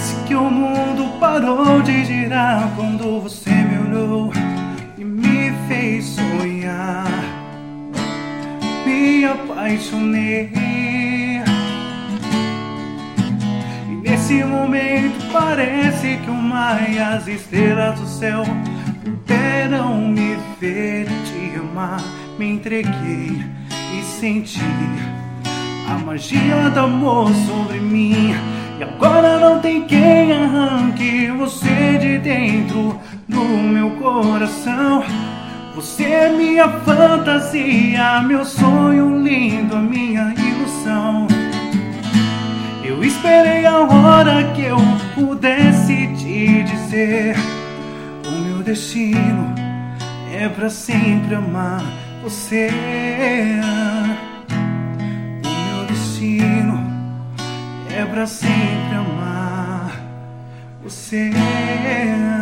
Parece que o mundo parou de girar quando você me olhou e me fez sonhar. Me apaixonei e nesse momento parece que o mar e as estrelas do céu puderam me ver te amar. Me entreguei e senti a magia do amor sobre mim. E agora não tem quem arranque você de dentro do meu coração. Você é minha fantasia, meu sonho lindo, a minha ilusão. Eu esperei a hora que eu pudesse te dizer: o meu destino é pra sempre amar você. O meu destino é pra sempre amar você.